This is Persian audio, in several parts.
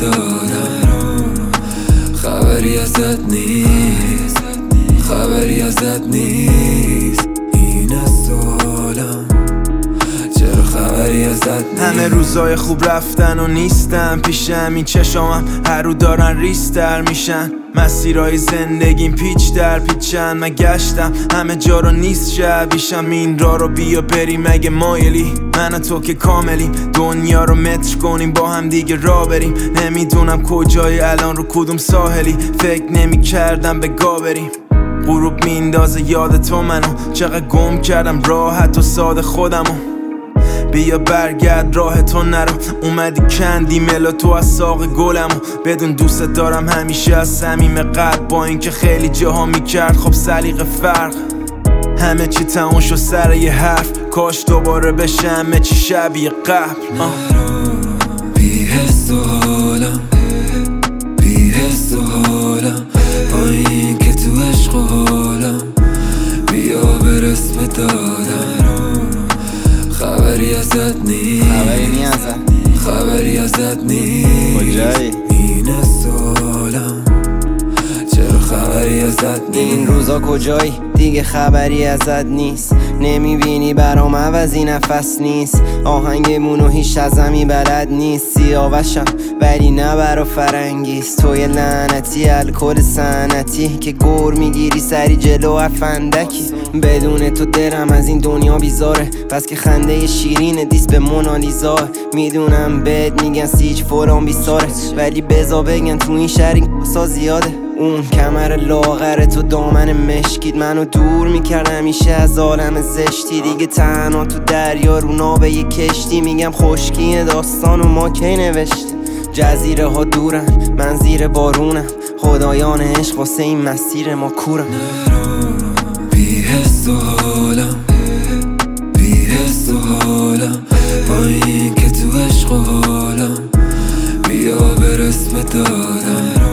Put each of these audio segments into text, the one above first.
دادم، خبری ازت نیست، خبری ازت نیست. اینه سوالم، چرا خبری ازت نیست؟ همه روزای خوب رفتن و نیستم پیشم، این چشامم هر رو دارن ریستر میشن. مسیرهای زندگیم پیچ در پیچن، من گشتم همه جا رو نیست شبیشم. این راه رو بیا بریم اگه مایلی، من و تو که کاملیم. دنیا رو متر کنیم با هم دیگه راه بریم. نمیدونم کجای الان رو کدوم ساحلی، فکر نمی کردم به گا بریم. غروب میندازه یاد تو منو، چقدر گم کردم راحت و ساده خودمو. بیا برگرد راه تو نرو، اومدی کندی ملا تو از ساق گلمو. بدون دوست دارم همیشه از صمیم قلب، با اینکه خیلی جاها میکرد خب سلیقه فرق. همه چی تموم شد سر یه حرف، کاش دوباره بشه همه چی شبیه قبل. بی حس و حالم، بی حس و حالم، با این که تو عشق و حالم. بیا برس به دادم، خبری ازت نیست، خبری ازت نیست. اینه سوالم، چرا خبری ازت نیست؟ این روزا کجایی؟ دیگه خبری ازت نیست. نمیبینی برام عوضی نفس نیست. آهنگمونو هیچ ازمی بلد نیست. سیاوشم ولی نه برا فرنگیست. توی لعنتی الکل سنتی که گر میگیری سری جلو افندکی. بدون تو دلم از این دنیا بیزاره، پس که خنده شیرین دیس به مونالیزا. میدونم بهت میگن سیج فوران بیساره، ولی بزا بگن تو این شهر این قصا زیاده. اون کمر لاغر تو دامن مشکید منو دور میکرد همیشه از عالم زشتی. دیگه تنها تو دریا رو ناوه یه کشتی، میگم خشکی داستانو ما کی نوشتیم. جزیره ها دورن من زیر بارونم، خدایان عشق واسه این مسیر ما کورم. بی حس و حالم، بی حس و حالم، با این که تو عشق و حالم. بیا برس به دادم،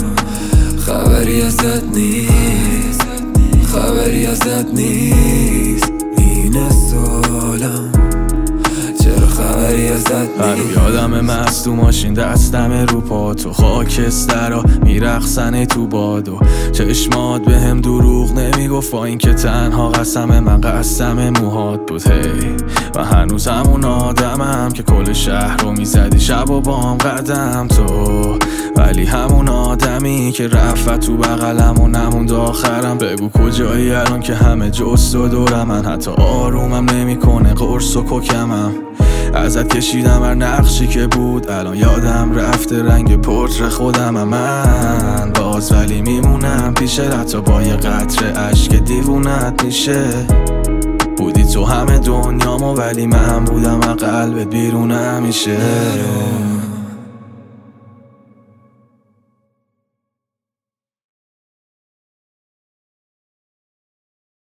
خبری ازت نیست، خبری ازت نیست. اینه سوالم، چرا خبری ازت نیست؟ یادم مست تو ماشین دستم رو پا، تو خاکسترا میرقصن تو بادو. چشمات به هم دروغ نمیگفت، با این که تنها قسم من قسم موهات بود. هی و هنوز همون آدمم که کل شهر رو میزدی شب و بام قدم تو. ولی همون آدمی که رفت تو بغلم و نموند آخرم. بگو کجایی الان که همه جست و دورم، من حتی آرومم نمیکنه قرص و کوکمم. ازت کشیدم هر نقشی که بود، الان یادم رفته رنگ پورتر خودم. من باز ولی میمونم پیشه، حتی با یه قطره عشق دیوونت میشه. بودی تو همه دنیامو ولی من بودم و قلبت بیرون همیشه.